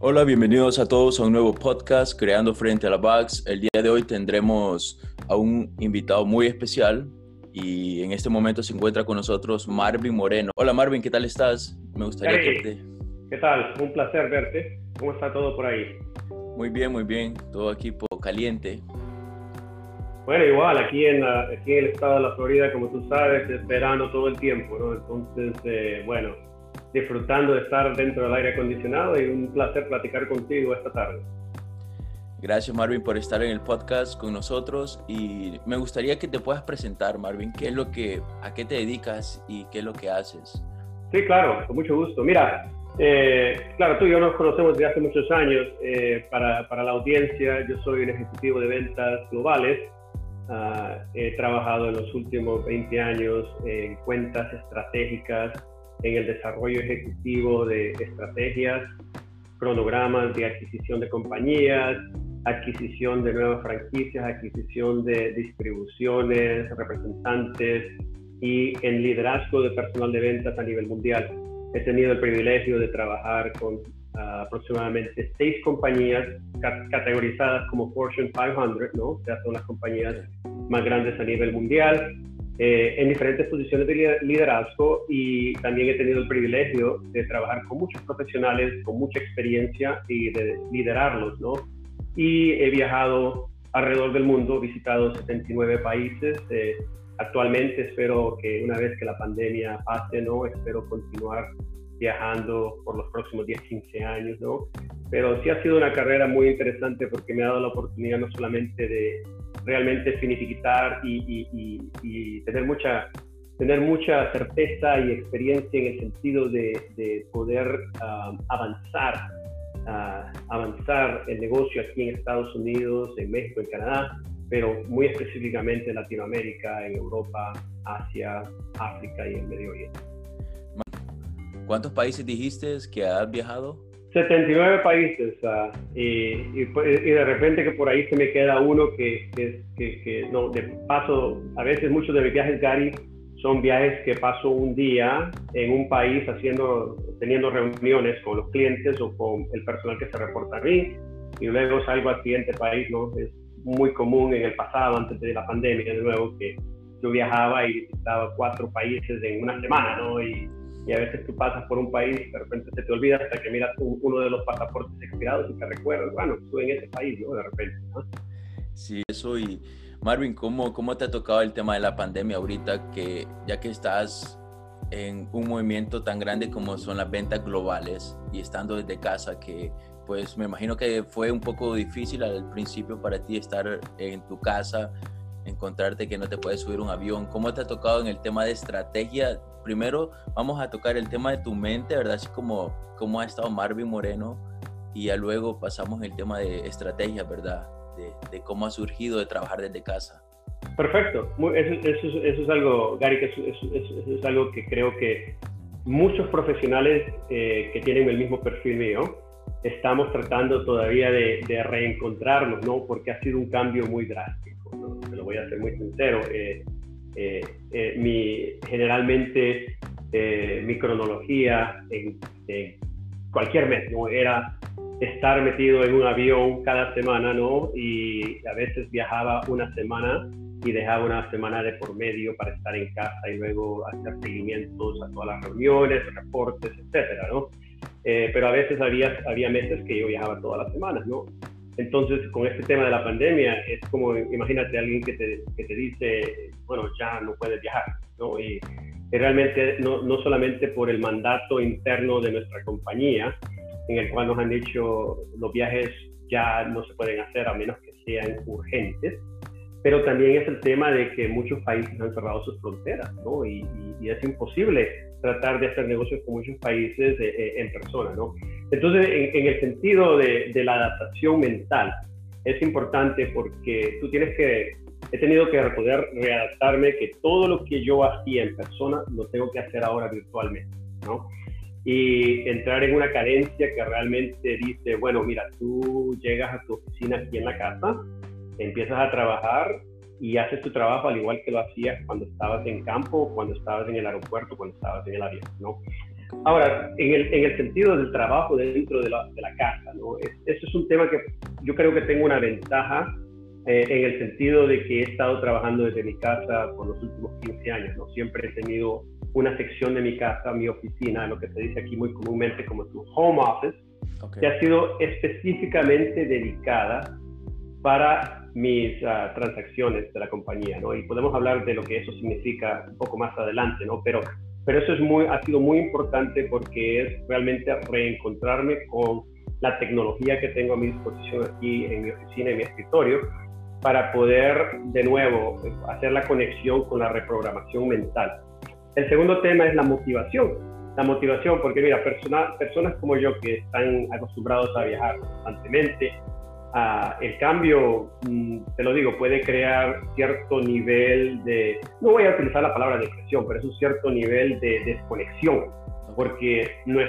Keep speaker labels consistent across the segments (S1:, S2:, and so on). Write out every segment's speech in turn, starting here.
S1: Hola, bienvenidos a todos a un nuevo podcast Creando Frente a la Vax. El día de hoy tendremos a un invitado muy especial y en este momento se encuentra con nosotros Marvin Moreno. Hola Marvin, ¿qué tal estás? Me gustaría que
S2: Gary, ¿qué tal? Un placer verte. ¿Cómo está todo por ahí?
S1: Muy bien, todo aquí caliente.
S2: Bueno, igual, aquí en el estado de la Florida, como tú sabes, es verano todo el tiempo, ¿no? Entonces, bueno, disfrutando de estar dentro del aire acondicionado y un placer platicar contigo esta tarde.
S1: Gracias Marvin por estar en el podcast con nosotros y me gustaría que te puedas presentar, Marvin, a qué te dedicas y qué es lo que haces.
S2: Sí, claro, con mucho gusto. Mira, claro, tú y yo nos conocemos desde hace muchos años. Para la audiencia, yo soy un ejecutivo de ventas globales. He trabajado en los últimos 20 años en cuentas estratégicas, en el desarrollo ejecutivo de estrategias, cronogramas de adquisición de compañías, adquisición de nuevas franquicias, adquisición de distribuciones, representantes y en liderazgo de personal de ventas a nivel mundial. He tenido el privilegio de trabajar con aproximadamente 6 compañías categorizadas como Fortune 500, ¿no? O sea, son las compañías más grandes a nivel mundial, en diferentes posiciones de liderazgo, y también he tenido el privilegio de trabajar con muchos profesionales con mucha experiencia y de liderarlos, ¿no? Y he viajado alrededor del mundo, visitado 79 países. Actualmente espero que una vez que la pandemia pase, ¿no? Espero continuar viajando por los próximos 10, 15 años, ¿no? Pero sí ha sido una carrera muy interesante porque me ha dado la oportunidad no solamente de realmente finiquitar y tener mucha certeza y experiencia en el sentido de poder avanzar el negocio aquí en Estados Unidos, en México, en Canadá, pero muy específicamente en Latinoamérica, en Europa, Asia, África y el Medio Oriente.
S1: ¿Cuántos países dijiste que has viajado?
S2: 79 países, y de repente que por ahí se me queda uno que no, de paso, a veces muchos de mis viajes, Gary, son viajes que paso un día en un país teniendo reuniones con los clientes o con el personal que se reporta a mí, y luego salgo al siguiente país, ¿no? Es muy común en el pasado, antes de la pandemia, de nuevo, que yo viajaba y visitaba 4 países en una semana, ¿no? Y a veces tú pasas por un país, de repente se te olvida hasta que miras uno de los pasaportes expirados y te recuerdas, bueno, estuve en ese país, ¿no? De repente, ¿no?
S1: Sí, eso. Y Marvin, ¿cómo te ha tocado el tema de la pandemia ahorita, ya que estás en un movimiento tan grande como son las ventas globales y estando desde casa, que pues me imagino que fue un poco difícil al principio para ti estar en tu casa, encontrarte que no te puedes subir un avión? ¿Cómo te ha tocado en el tema de estrategia? Primero vamos a tocar el tema de tu mente, ¿verdad? Así como cómo ha estado Marvin Moreno, y ya luego pasamos en el tema de estrategia, ¿verdad? De cómo ha surgido de trabajar desde casa.
S2: Perfecto. Eso es algo, Gary, que eso es algo que creo que muchos profesionales que tienen el mismo perfil mío estamos tratando todavía de reencontrarnos, ¿no? Porque ha sido un cambio muy drástico, ¿no? Te lo voy a ser muy sincero. Generalmente mi cronología en cualquier mes, ¿no? Era estar metido en un avión cada semana, ¿no? Y a veces viajaba una semana y dejaba una semana de por medio para estar en casa y luego hacer seguimientos a todas las reuniones, reportes, etcétera, ¿no? Pero a veces había meses que yo viajaba todas las semanas, ¿no? Entonces, con este tema de la pandemia, es como, imagínate a alguien que te dice, bueno, ya no puedes viajar, ¿no? Y realmente no solamente por el mandato interno de nuestra compañía, en el cual nos han dicho los viajes ya no se pueden hacer a menos que sean urgentes, pero también es el tema de que muchos países han cerrado sus fronteras, ¿no? Y es imposible tratar de hacer negocios con muchos países en persona, ¿no? Entonces, en el sentido de la adaptación mental, es importante porque he tenido que poder readaptarme, que todo lo que yo hacía en persona lo tengo que hacer ahora virtualmente, ¿no? Y entrar en una cadencia que realmente dice, bueno, mira, tú llegas a tu oficina aquí en la casa, empiezas a trabajar y haces tu trabajo al igual que lo hacías cuando estabas en campo, cuando estabas en el aeropuerto, cuando estabas en el avión, ¿no? Ahora, en el sentido del trabajo dentro de la casa, ¿no? Eso es un tema que yo creo que tengo una ventaja en el sentido de que he estado trabajando desde mi casa por los últimos 15 años, ¿no? Siempre he tenido una sección de mi casa, mi oficina, lo que se dice aquí muy comúnmente como tu home office, que ha sido específicamente dedicada para mis transacciones de la compañía, ¿no? Y podemos hablar de lo que eso significa un poco más adelante, ¿no? Pero eso ha sido muy importante porque es realmente reencontrarme con la tecnología que tengo a mi disposición aquí en mi oficina, en mi escritorio, para poder de nuevo hacer la conexión con la reprogramación mental. El segundo tema es la motivación. La motivación, porque mira, personas como yo que están acostumbrados a viajar constantemente, el cambio, te lo digo, puede crear cierto nivel de, no voy a utilizar la palabra depresión, pero es un cierto nivel de desconexión, porque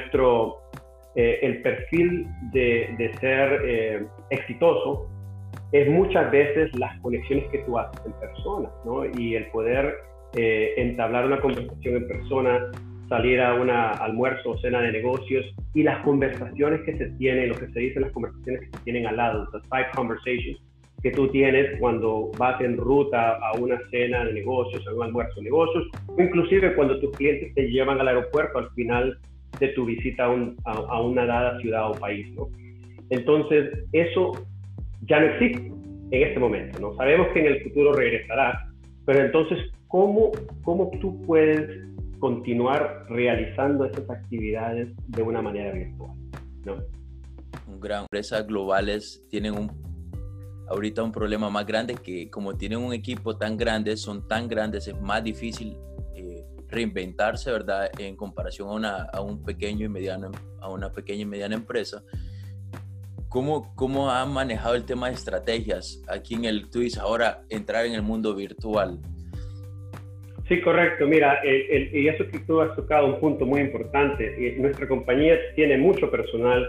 S2: el perfil de ser exitoso es muchas veces las conexiones que tú haces en persona, ¿no? Y el poder entablar una conversación en persona, salir a un almuerzo o cena de negocios y las conversaciones que se tienen, lo que se dice, las conversaciones que se tienen al lado, las side conversations que tú tienes cuando vas en ruta a una cena de negocios, a un almuerzo de negocios, o inclusive cuando tus clientes te llevan al aeropuerto al final de tu visita a una dada ciudad o país, ¿no? Entonces, eso ya no existe en este momento, ¿no? Sabemos que en el futuro regresará, pero entonces, ¿cómo tú puedes continuar realizando esas actividades de una manera virtual, ¿no?
S1: Empresas globales tienen ahorita un problema más grande, que como tienen un equipo tan grande, son tan grandes, es más difícil reinventarse, ¿verdad? En comparación a una pequeña y mediana empresa. ¿Cómo han manejado el tema de estrategias aquí tú dices ahora, entrar en el mundo virtual?
S2: Sí, correcto. Mira, y eso que tú has tocado un punto muy importante. Nuestra compañía tiene mucho personal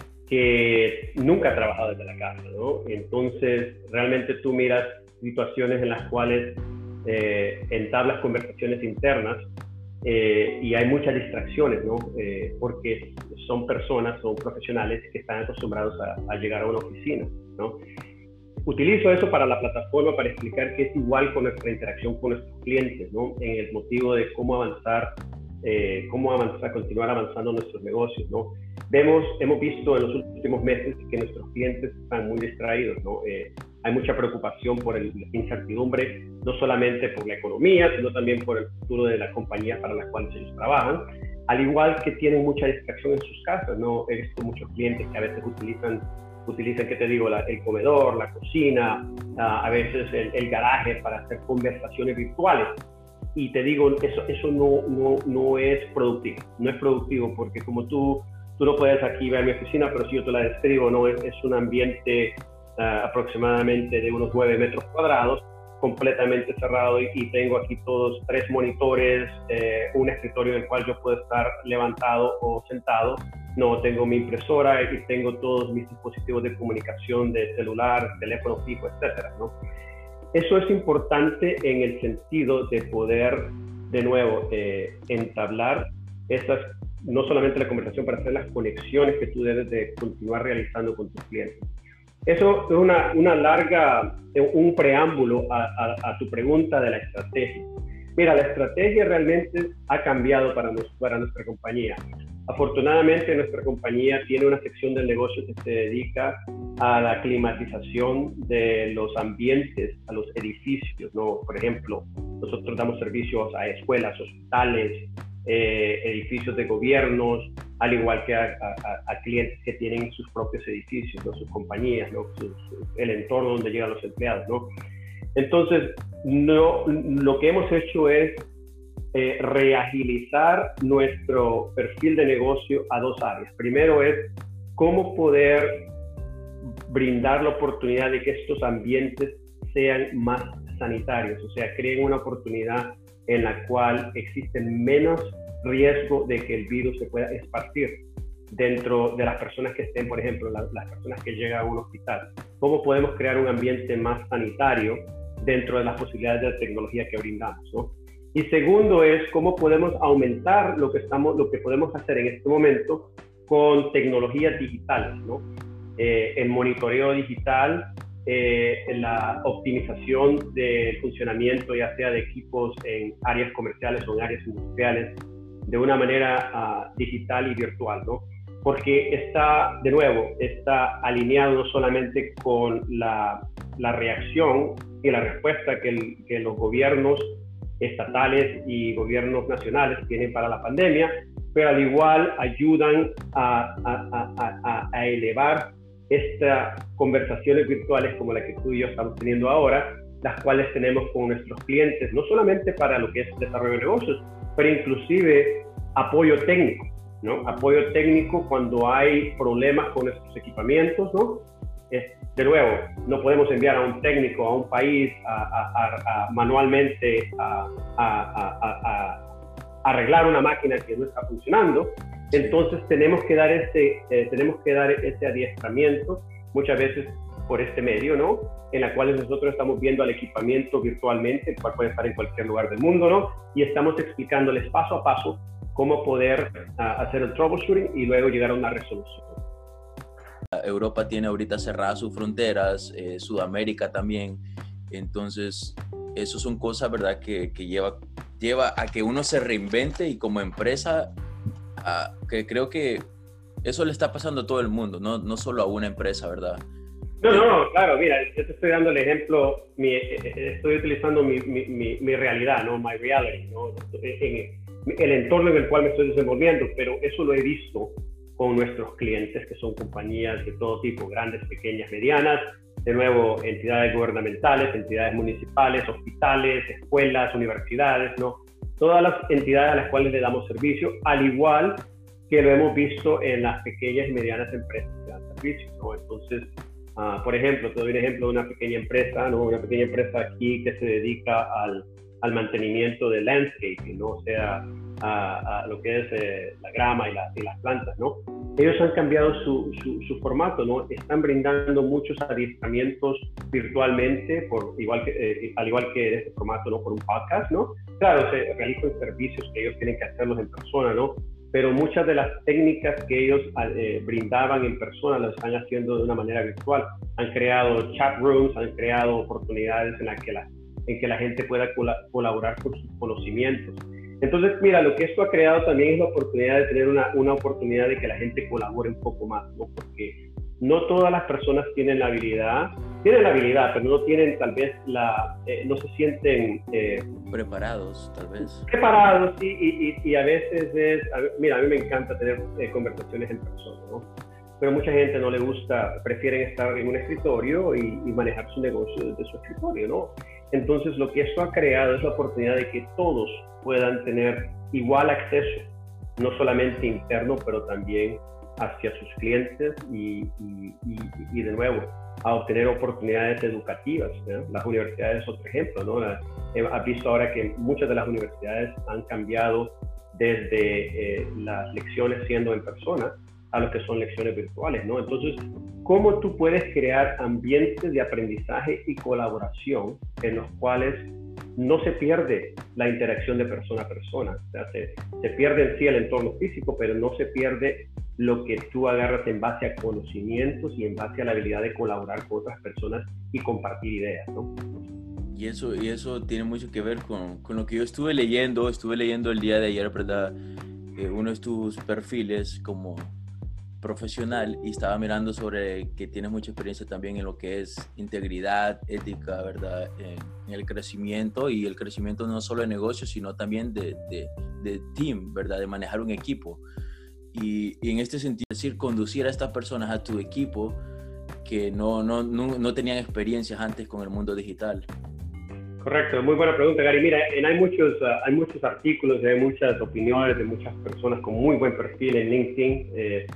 S2: que nunca ha trabajado desde la casa, ¿no? Entonces, realmente tú miras situaciones en las cuales entablas conversaciones internas y hay muchas distracciones, ¿no? Porque son profesionales que están acostumbrados a llegar a una oficina, ¿no? Utilizo eso para la plataforma para explicar que es igual con nuestra interacción con nuestros clientes, ¿no? En el motivo de cómo avanzar, continuar avanzando nuestros negocios, ¿no? Hemos visto en los últimos meses que nuestros clientes están muy distraídos, ¿no? Hay mucha preocupación por la incertidumbre, no solamente por la economía, sino también por el futuro de la compañía para la cual ellos trabajan, al igual que tienen mucha distracción en sus casas, ¿no? He visto muchos clientes que a veces utilizan, ¿qué te digo? El comedor, la cocina, a veces el garaje para hacer conversaciones virtuales. Y te digo, eso no es productivo. No es productivo porque como tú no puedes aquí ver mi oficina, pero si yo te la describo, ¿no? Es un ambiente aproximadamente de unos 9 metros cuadrados, completamente cerrado y tengo aquí todos 3 monitores, un escritorio en el cual yo puedo estar levantado o sentado. No, tengo mi impresora y tengo todos mis dispositivos de comunicación de celular, teléfono fijo, etcétera, ¿no? Eso es importante en el sentido de poder, de nuevo, entablar no solamente la conversación, para hacer las conexiones que tú debes de continuar realizando con tus clientes. Eso es un preámbulo a tu pregunta de la estrategia. Mira, la estrategia realmente ha cambiado para nuestra compañía. Afortunadamente, nuestra compañía tiene una sección del negocio que se dedica a la climatización de los ambientes, a los edificios, ¿no? Por ejemplo, nosotros damos servicios a escuelas, hospitales, edificios de gobiernos, al igual que a clientes que tienen sus propios edificios, ¿no? Sus compañías, ¿no? El entorno donde llegan los empleados, ¿no? Entonces, lo que hemos hecho es reagilizar nuestro perfil de negocio a 2 áreas. Primero es cómo poder brindar la oportunidad de que estos ambientes sean más sanitarios, o sea, creen una oportunidad en la cual existe menos riesgo de que el virus se pueda esparcir dentro de las personas que estén, por ejemplo, las personas que llegan a un hospital. ¿Cómo podemos crear un ambiente más sanitario dentro de las posibilidades de la tecnología que brindamos, ¿no? Y segundo es cómo podemos aumentar lo que podemos hacer en este momento con tecnologías digitales, ¿no? El monitoreo digital, la optimización del funcionamiento, ya sea de equipos en áreas comerciales o en áreas industriales, de una manera digital y virtual, ¿no? Porque está alineado no solamente con la reacción y la respuesta que los gobiernos estatales y gobiernos nacionales tienen para la pandemia, pero al igual ayudan a elevar estas conversaciones virtuales como la que tú y yo estamos teniendo ahora, las cuales tenemos con nuestros clientes, no solamente para lo que es desarrollo de negocios, pero inclusive apoyo técnico, ¿no? Apoyo técnico cuando hay problemas con nuestros equipamientos, ¿no? De nuevo, no podemos enviar a un técnico a un país manualmente a arreglar una máquina que no está funcionando. Entonces tenemos que dar ese adiestramiento muchas veces por este medio, ¿no? En la cual nosotros estamos viendo al equipamiento virtualmente, el cual puede estar en cualquier lugar del mundo, ¿no? Y estamos explicándoles paso a paso cómo poder hacer el troubleshooting y luego llegar a una resolución.
S1: Europa tiene ahorita cerradas sus fronteras, Sudamérica también, entonces eso son cosas, ¿verdad?, que lleva a que uno se reinvente, y como empresa, que creo que eso le está pasando a todo el mundo, no solo a una empresa, ¿verdad?
S2: No, claro, mira, yo te estoy dando el ejemplo, estoy utilizando mi realidad, ¿no? My reality, ¿no? El entorno en el cual me estoy desenvolviendo, pero eso lo he visto con nuestros clientes, que son compañías de todo tipo, grandes, pequeñas, medianas, de nuevo, entidades gubernamentales, entidades municipales, hospitales, escuelas, universidades, ¿no? Todas las entidades a las cuales le damos servicio, al igual que lo hemos visto en las pequeñas y medianas empresas que dan servicio, ¿no? Entonces, por ejemplo, te doy un ejemplo de una pequeña empresa, ¿no? Una pequeña empresa aquí que se dedica al mantenimiento de landscaping, ¿no? O sea, a lo que es la grama y las plantas, ¿no? Ellos han cambiado su formato, ¿no? Están brindando muchos adiestramientos virtualmente, al igual que este formato, ¿no? Por un podcast, ¿no? Claro, se realizan servicios que ellos tienen que hacerlos en persona, ¿no? Pero muchas de las técnicas que ellos brindaban en persona las están haciendo de una manera virtual. Han creado chat rooms, han creado oportunidades en que la gente pueda colaborar con sus conocimientos. Entonces, mira, lo que esto ha creado también es la oportunidad de tener una oportunidad de que la gente colabore un poco más, ¿no? Porque no todas las personas tienen la habilidad, pero no tienen tal vez no se sienten
S1: preparados, tal vez.
S2: Preparados, sí, y a veces mira, a mí me encanta tener conversaciones en persona, ¿no? Pero mucha gente no le gusta, prefieren estar en un escritorio y manejar su negocio desde su escritorio, ¿no? Entonces, lo que esto ha creado es la oportunidad de que todos puedan tener igual acceso, no solamente interno, pero también hacia sus clientes y de nuevo, a obtener oportunidades educativas, ¿no? Las universidades es otro ejemplo, ¿no? Has visto ahora que muchas de las universidades han cambiado desde las lecciones siendo en persona a lo que son lecciones virtuales, ¿no? Entonces, ¿cómo tú puedes crear ambientes de aprendizaje y colaboración en los cuales no se pierde la interacción de persona a persona? O sea, se pierde en sí el entorno físico, pero no se pierde lo que tú agarras en base a conocimientos y en base a la habilidad de colaborar con otras personas y compartir ideas, ¿no?
S1: Y eso tiene mucho que ver con lo que yo estuve leyendo el día de ayer, ¿verdad? Uno de tus perfiles como profesional, y estaba mirando sobre que tienes mucha experiencia también en lo que es integridad, ética, ¿verdad? En el crecimiento, y el crecimiento no solo de negocios, sino también de team, ¿verdad? De manejar un equipo. Y en este sentido, es decir, conducir a estas personas a tu equipo que no tenían experiencias antes con el mundo digital.
S2: Correcto, muy buena pregunta, Gary. Mira, hay muchos artículos, hay muchas opiniones de muchas personas con muy buen perfil en LinkedIn.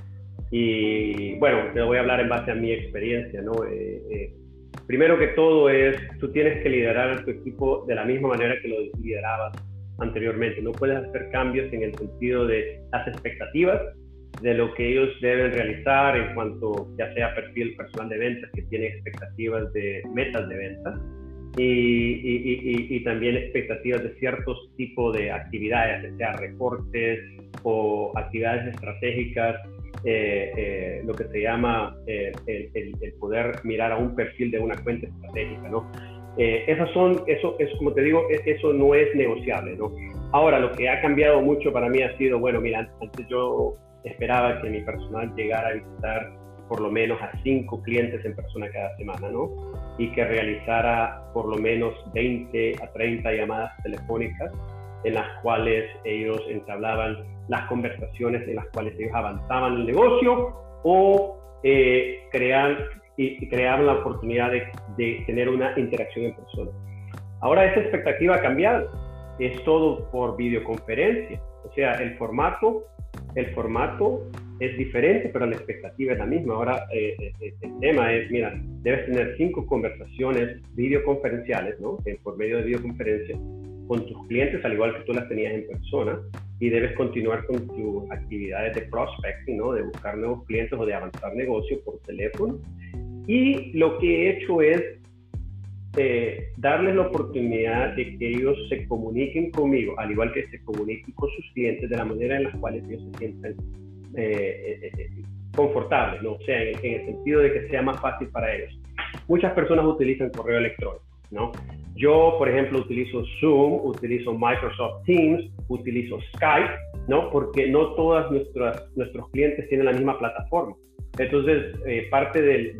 S2: Y bueno, te voy a hablar en base a mi experiencia, ¿no? Primero que todo tú tienes que liderar a tu equipo de la misma manera que lo liderabas anteriormente. No puedes hacer cambios en el sentido de las expectativas, de lo que ellos deben realizar en cuanto ya sea perfil personal de ventas que tiene expectativas de metas de ventas, y también expectativas de ciertos tipos de actividades, ya sea reportes o actividades estratégicas, lo que se llama el poder mirar a un perfil de una cuenta estratégica, ¿no? Eso como te digo, eso no es negociable, ¿no? Ahora, lo que ha cambiado mucho para mí ha sido, bueno, mira, antes yo esperaba que mi personal llegara a visitar por lo menos a 5 clientes en persona cada semana, ¿no? Y que realizara por lo menos 20 a 30 llamadas telefónicas en las cuales ellos entablaban las conversaciones, en las cuales ellos avanzaban el negocio o creaban la oportunidad de tener una interacción en persona. Ahora esa expectativa ha cambiado, es todo por videoconferencia, o sea, el formato es diferente, pero la expectativa es la misma. Ahora el tema es, mira, debes tener 5 conversaciones videoconferenciales, ¿no? Por medio de videoconferencia con tus clientes, al igual que tú las tenías en persona, y debes continuar con tus actividades de prospecting, ¿no? De buscar nuevos clientes o de avanzar negocio por teléfono. Y lo que he hecho es darles la oportunidad de que ellos se comuniquen conmigo, al igual que se comuniquen con sus clientes, de la manera en la cual ellos se sientan confortables, ¿no? O sea, en el sentido de que sea más fácil para ellos. Muchas personas utilizan correo electrónico, ¿no? Yo, por ejemplo, utilizo Zoom, utilizo Microsoft Teams, utilizo Skype, ¿no? Porque no todos nuestros clientes tienen la misma plataforma. Entonces, parte del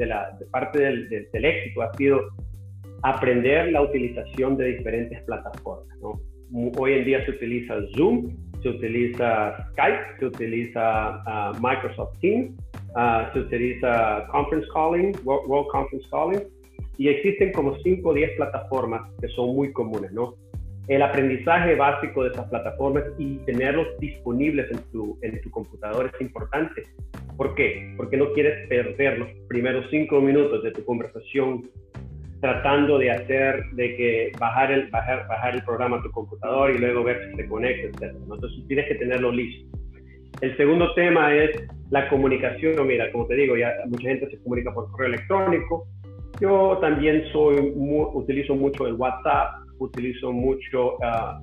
S2: éxito ha sido aprender la utilización de diferentes plataformas, ¿no? Hoy en día se utiliza Zoom, se utiliza Skype, se utiliza Microsoft Teams, se utiliza Conference Calling, World Conference Calling, y existen como 5 o 10 plataformas que son muy comunes, ¿no? El aprendizaje básico de esas plataformas y tenerlos disponibles en tu computador es importante. ¿Por qué? Porque no quieres perder los primeros 5 minutos de tu conversación tratando de bajar el programa a tu computador y luego ver si se conecta, etc. Entonces tienes que tenerlo listo. El segundo tema es la comunicación. Mira, como te digo, ya mucha gente se comunica por correo electrónico. Yo también utilizo mucho el WhatsApp, utilizo mucho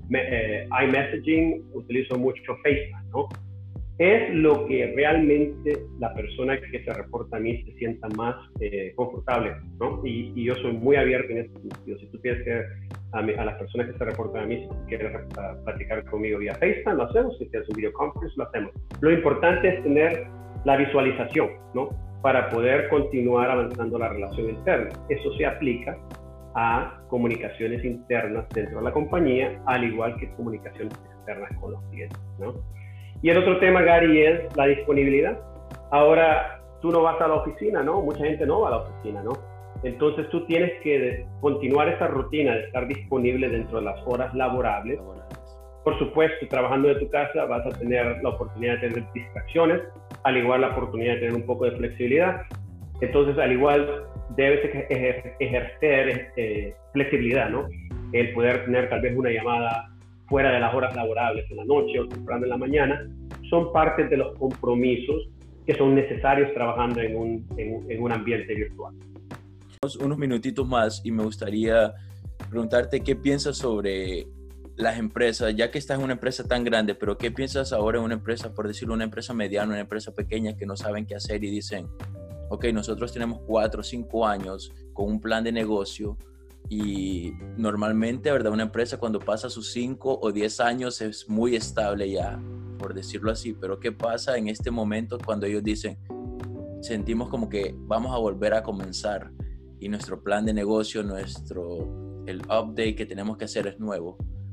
S2: iMessaging, utilizo mucho FaceTime, ¿no? Es lo que realmente la persona que se reporta a mí se sienta más confortable, ¿no? Y yo soy muy abierto en este sentido. Si tú quieres que a las personas que se reportan a mí, si quieres platicar conmigo vía FaceTime, lo hacemos. Si quieres un video conference, lo hacemos. Lo importante es tener la visualización, ¿no? Para poder continuar avanzando la relación interna. Eso se aplica a comunicaciones internas dentro de la compañía, al igual que comunicaciones externas con los clientes, ¿no? Y el otro tema, Gary, es la disponibilidad. Ahora, tú no vas a la oficina, ¿no? Mucha gente no va a la oficina, ¿no? Entonces, tú tienes que continuar esa rutina de estar disponible dentro de las horas laborables. Por supuesto, trabajando de tu casa vas a tener la oportunidad de tener distracciones, al igual la oportunidad de tener un poco de flexibilidad. Entonces, al igual, debes ejercer flexibilidad, ¿no? El poder tener tal vez una llamada fuera de las horas laborables, en la noche o temprano en la mañana, son parte de los compromisos que son necesarios trabajando en un ambiente virtual.
S1: Unos minutitos más y me gustaría preguntarte qué piensas sobre las empresas, ya que estás en una empresa tan grande, pero ¿qué piensas ahora en una empresa, por decirlo, una empresa mediana, una empresa pequeña que no saben qué hacer y dicen, ok, nosotros tenemos 4 o 5 años con un plan de negocio y normalmente, ¿verdad? Una empresa cuando pasa sus 5 o 10 años es muy estable ya, por decirlo así, pero ¿qué pasa en este momento cuando ellos dicen, sentimos como que vamos a volver a comenzar y nuestro plan de negocio, el update que tenemos que hacer es nuevo?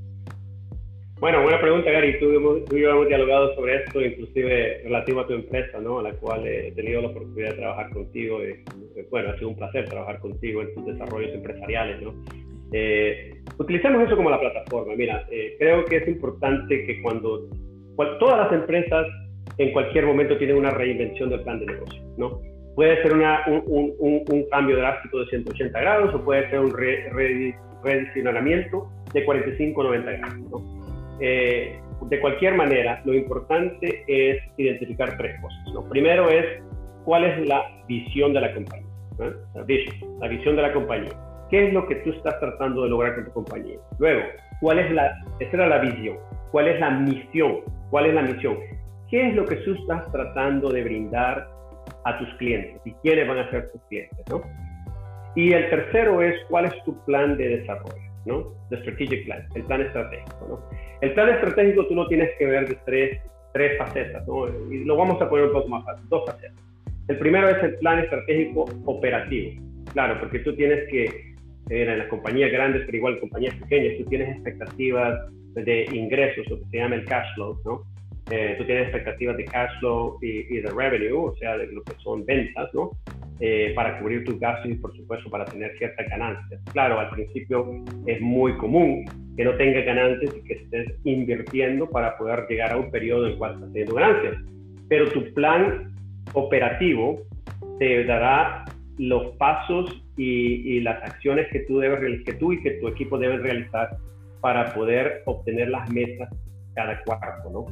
S2: Bueno, buena pregunta, Gary. Tú y yo hemos dialogado sobre esto, inclusive relativo a tu empresa, ¿no? A la cual he tenido la oportunidad de trabajar contigo. Bueno, ha sido un placer trabajar contigo en tus desarrollos empresariales, ¿no? Utilicemos eso como la plataforma. Mira, creo que es importante que todas las empresas en cualquier momento tienen una reinvención del plan de negocio, ¿no? Puede ser un cambio drástico de 180 grados o puede ser un redireccionamiento de 45 o 90 grados, ¿no? De cualquier manera, lo importante es identificar 3 cosas. Lo primero es cuál es la visión de la compañía, ¿eh? La visión de la compañía. ¿Qué es lo que tú estás tratando de lograr con tu compañía? Luego, esa era la visión. ¿Cuál es la misión? ¿Cuál es la misión? ¿Qué es lo que tú estás tratando de brindar a tus clientes y quiénes van a ser tus clientes, ¿no? Y el tercero es, ¿cuál es tu plan de desarrollo, ¿no? The strategic plan, el plan estratégico, ¿no? El plan estratégico tú lo tienes que ver de tres facetas, ¿no? Y lo vamos a poner un poco más fácil, dos facetas. El primero es el plan estratégico operativo. Claro, porque tú tienes que, en las compañías grandes, pero igual en compañías pequeñas, tú tienes expectativas de ingresos, lo que se llama el cash flow, ¿no? Tú tienes expectativas de cash flow y de revenue, o sea, de lo que son ventas, ¿no? Para cubrir tus gastos y, por supuesto, para tener ciertas ganancias. Claro, al principio es muy común que no tengas ganancias y que estés invirtiendo para poder llegar a un periodo en el cual estás teniendo ganancias. Pero tu plan operativo te dará los pasos y las acciones que tú y que tu equipo deben realizar para poder obtener las metas cada cuarto, ¿no?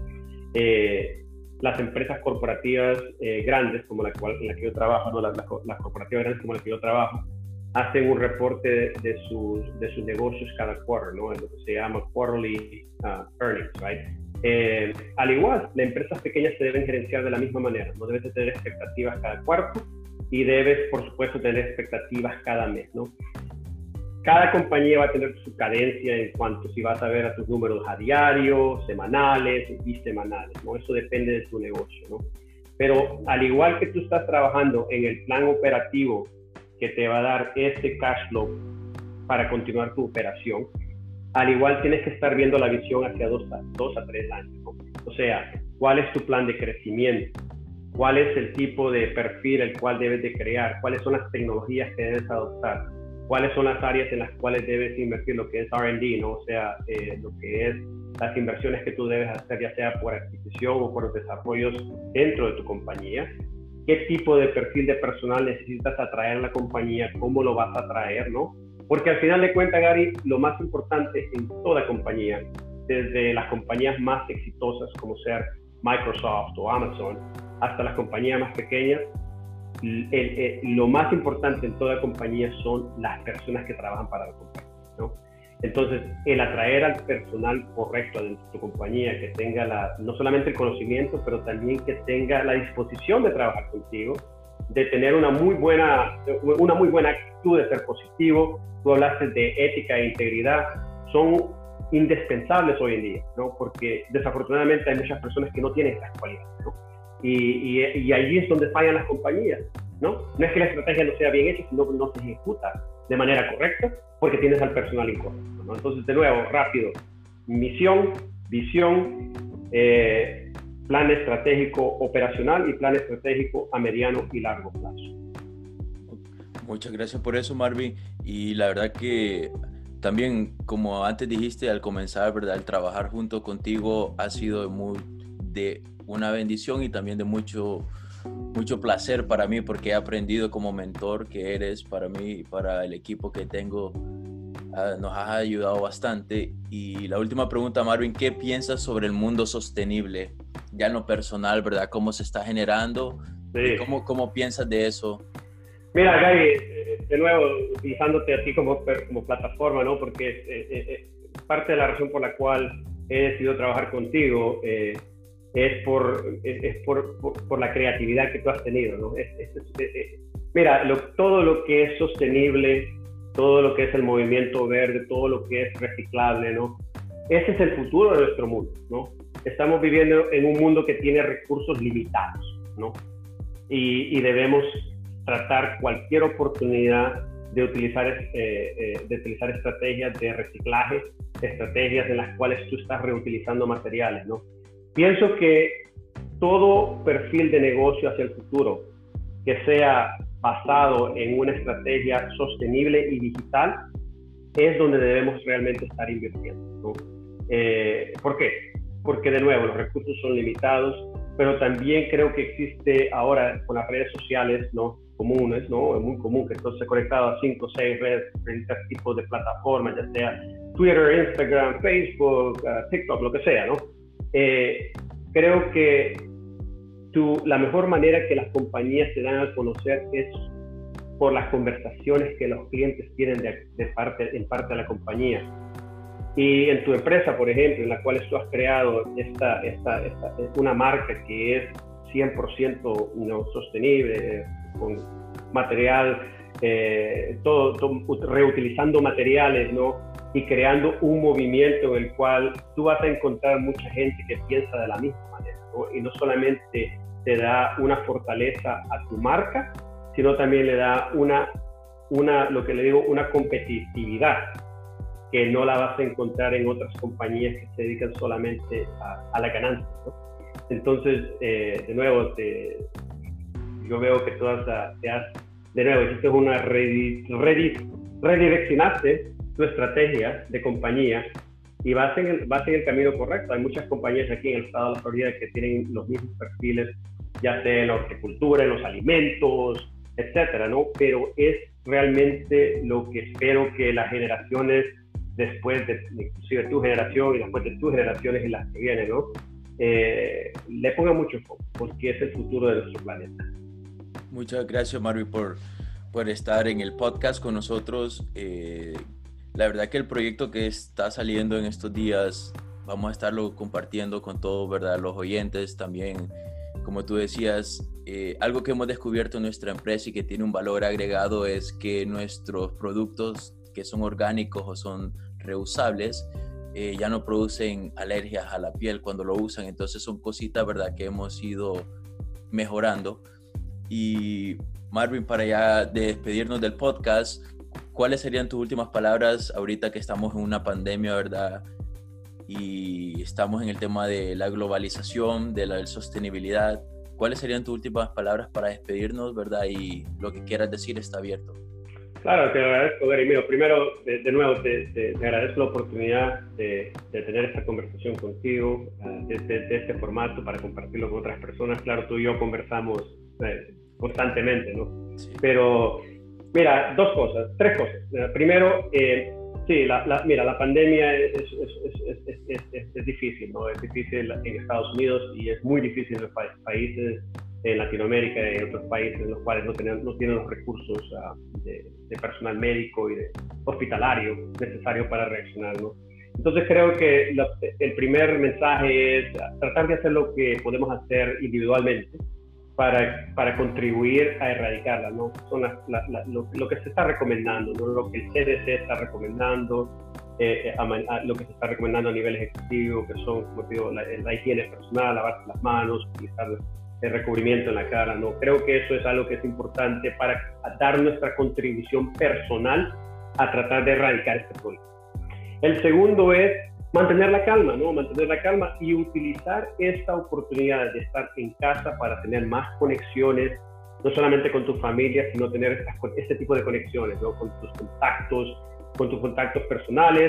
S2: Las empresas corporativas grandes como en la que yo trabajo, ¿no? las corporativas grandes como la que yo trabajo, hacen un reporte de sus negocios cada quarter, ¿no? Es lo que se llama quarterly earnings, right? Al igual, las empresas pequeñas se deben gerenciar de la misma manera, no debes tener expectativas cada cuarto y debes, por supuesto, tener expectativas cada mes, ¿no? Cada compañía va a tener su cadencia en cuanto si vas a ver a tus números a diario, semanales, bisemanales, ¿no? Eso depende de tu negocio, ¿no? Pero al igual que tú estás trabajando en el plan operativo que te va a dar este cash flow para continuar tu operación, al igual tienes que estar viendo la visión hacia 2 a 3 años, ¿no? O sea, ¿cuál es tu plan de crecimiento? ¿Cuál es el tipo de perfil el cual debes de crear? ¿Cuáles son las tecnologías que debes adoptar? ¿Cuáles son las áreas en las cuales debes invertir lo que es R&D, ¿no? O sea, lo que es las inversiones que tú debes hacer, ya sea por adquisición o por desarrollos dentro de tu compañía. ¿Qué tipo de perfil de personal necesitas atraer a la compañía? ¿Cómo lo vas a atraer, no? Porque al final de cuentas, Gary, lo más importante en toda compañía, desde las compañías más exitosas como ser Microsoft o Amazon, hasta las compañías más pequeñas, lo más importante en toda compañía son las personas que trabajan para la compañía, ¿no? Entonces, el atraer al personal correcto de tu compañía, que tenga no solamente el conocimiento, pero también que tenga la disposición de trabajar contigo, de tener una muy buena actitud, de ser positivo. Tú hablaste de ética e integridad, son indispensables hoy en día, ¿no? Porque desafortunadamente hay muchas personas que no tienen estas cualidades, ¿no? Y allí es donde fallan las compañías, ¿no? No es que la estrategia no sea bien hecha, sino que no se ejecuta de manera correcta porque tienes al personal incorrecto, ¿no? Entonces, de nuevo, rápido, misión, visión, plan estratégico operacional y plan estratégico a mediano y largo plazo.
S1: Muchas gracias por eso, Marvin. Y la verdad que también, como antes dijiste al comenzar, ¿verdad? El trabajar junto contigo ha sido de una bendición y también de mucho placer para mí, porque he aprendido como mentor que eres para mí y para el equipo que tengo. Nos has ayudado bastante. Y la última pregunta, Marvin, ¿qué piensas sobre el mundo sostenible? Ya en lo personal, ¿verdad? ¿Cómo se está generando?
S2: Sí.
S1: ¿Y cómo piensas de eso?
S2: Mira, Gary, de nuevo, utilizándote a ti como plataforma, ¿no? Porque parte de la razón por la cual he decidido trabajar contigo es por la creatividad que tú has tenido, ¿no? Mira, todo lo que es sostenible, todo lo que es el movimiento verde, todo lo que es reciclable, ¿no? Ese es el futuro de nuestro mundo, ¿no? Estamos viviendo en un mundo que tiene recursos limitados, ¿no? Y debemos tratar cualquier oportunidad de utilizar estrategias de reciclaje, estrategias en las cuales tú estás reutilizando materiales, ¿no? Pienso que todo perfil de negocio hacia el futuro que sea basado en una estrategia sostenible y digital es donde debemos realmente estar invirtiendo, ¿no? ¿Por qué? Porque de nuevo los recursos son limitados, pero también creo que existe ahora con las redes sociales, ¿no? Comunes, ¿no? Es muy común que todo esté conectado a 5 o 6 redes, diferentes tipos de plataformas, ya sea Twitter, Instagram, Facebook, TikTok, lo que sea, ¿no? Creo que la mejor manera que las compañías se dan a conocer es por las conversaciones que los clientes tienen en parte de la compañía. Y en tu empresa, por ejemplo, en la cual tú has creado una marca que es 100% sostenible, con material, reutilizando materiales, ¿no? Y creando un movimiento en el cual tú vas a encontrar mucha gente que piensa de la misma manera, ¿no? Y no solamente te da una fortaleza a tu marca, sino también le da lo que le digo, una competitividad que no la vas a encontrar en otras compañías que se dedican solamente a la ganancia, ¿no? Entonces, de nuevo, yo veo que tú hiciste redireccionaste tu estrategia de compañía y vas en el camino correcto. Hay muchas compañías aquí en el estado de la Florida que tienen los mismos perfiles, ya sea en la horticultura, en los alimentos, etcétera, ¿no? Pero es realmente lo que espero que las generaciones después inclusive tu generación y después de tus generaciones y las que vienen, ¿no? Le pongan mucho foco, porque es el futuro de nuestro planeta.
S1: Muchas gracias, Marvin, por estar en el podcast con nosotros. La verdad que el proyecto que está saliendo en estos días, vamos a estarlo compartiendo con todos, ¿verdad? Los oyentes también. Como tú decías, algo que hemos descubierto en nuestra empresa y que tiene un valor agregado es que nuestros productos que son orgánicos o son reusables ya no producen alergias a la piel cuando lo usan. Entonces son cositas, ¿verdad?, que hemos ido mejorando. Y Marvin, para ya despedirnos del podcast, ¿cuáles serían tus últimas palabras ahorita que estamos en una pandemia, ¿verdad? Y estamos en el tema de la globalización, de la sostenibilidad. ¿Cuáles serían tus últimas palabras para despedirnos, ¿verdad? Y lo que quieras decir está abierto.
S2: Claro, te agradezco, Gary. Mira, primero, de nuevo, te agradezco la oportunidad de tener esta conversación contigo, de este formato, para compartirlo con otras personas. Claro, tú y yo conversamos constantemente, ¿no? Sí. Pero, mira, tres cosas. Primero, sí, mira, la pandemia es difícil, ¿no? Es difícil en Estados Unidos y es muy difícil en los países en Latinoamérica y en otros países en los cuales no tienen los recursos de personal médico y de hospitalario necesarios para reaccionar, ¿no? Entonces creo que el primer mensaje es tratar de hacer lo que podemos hacer individualmente para contribuir a erradicarla, ¿no? Son lo que se está recomendando, ¿no? Lo que el CDC está recomendando, lo que se está recomendando a nivel ejecutivo, que son, como digo, la higiene personal, lavarse las manos, utilizar el recubrimiento en la cara, ¿no? Creo que eso es algo que es importante para dar nuestra contribución personal a tratar de erradicar este problema. El segundo es mantener la calma, ¿no? Mantener la calma y utilizar esta oportunidad de estar en casa para tener más conexiones, no solamente con tu familia, sino tener este tipo de conexiones, ¿no? Con tus contactos personales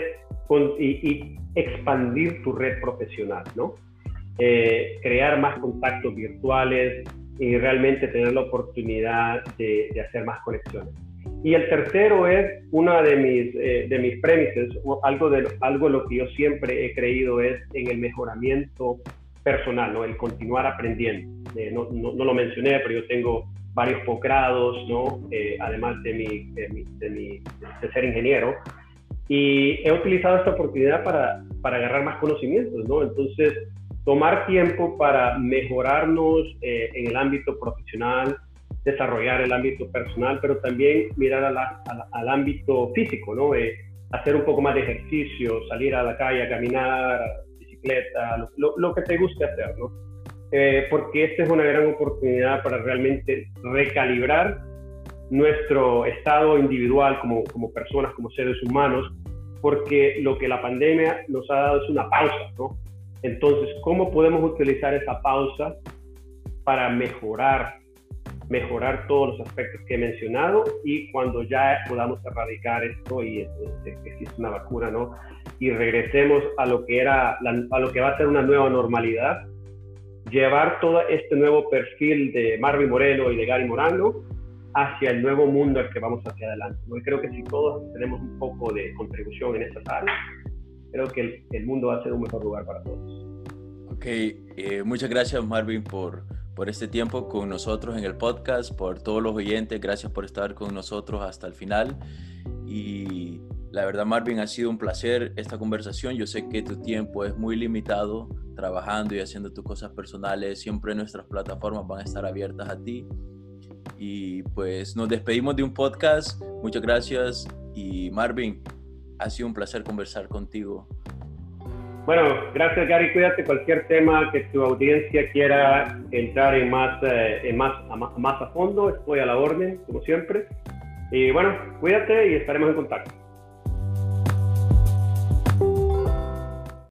S2: y expandir tu red profesional, ¿no? Crear más contactos virtuales y realmente tener la oportunidad de hacer más conexiones. Y el tercero es una de mis premises, algo lo que yo siempre he creído es en el mejoramiento personal, ¿no? El continuar aprendiendo. No lo mencioné, pero yo tengo varios posgrados, ¿no? Además de ser ingeniero, y he utilizado esta oportunidad para agarrar más conocimientos, ¿no? Entonces, tomar tiempo para mejorarnos en el ámbito profesional, desarrollar el ámbito personal, pero también mirar al ámbito físico, ¿no? Hacer un poco más de ejercicio, salir a la calle a caminar, bicicleta, lo que te guste hacer, ¿no? Porque esta es una gran oportunidad para realmente recalibrar nuestro estado individual como personas, como seres humanos, porque lo que la pandemia nos ha dado es una pausa, ¿no? Entonces, ¿cómo podemos utilizar esa pausa para mejorar todos los aspectos que he mencionado? Y cuando ya podamos erradicar esto y existe una vacuna, ¿no? Y regresemos a lo que va a ser una nueva normalidad, llevar todo este nuevo perfil de Marvin Moreno y de Gary Morano hacia el nuevo mundo al que vamos hacia adelante, ¿no? Y creo que si todos tenemos un poco de contribución en estas áreas, creo que el mundo va a ser un mejor lugar para todos.
S1: Ok, muchas gracias, Marvin, por por este tiempo con nosotros en el podcast, por todos los oyentes. Gracias por estar con nosotros hasta el final. Y la verdad, Marvin, ha sido un placer esta conversación. Yo sé que tu tiempo es muy limitado trabajando y haciendo tus cosas personales. Siempre nuestras plataformas van a estar abiertas a ti. Y pues nos despedimos de un podcast. Muchas gracias. Y Marvin, ha sido un placer conversar contigo.
S2: Bueno, gracias Gary, cuídate. Cualquier tema que tu audiencia quiera entrar en más a fondo, estoy a la orden, como siempre. Y bueno, cuídate y estaremos en contacto.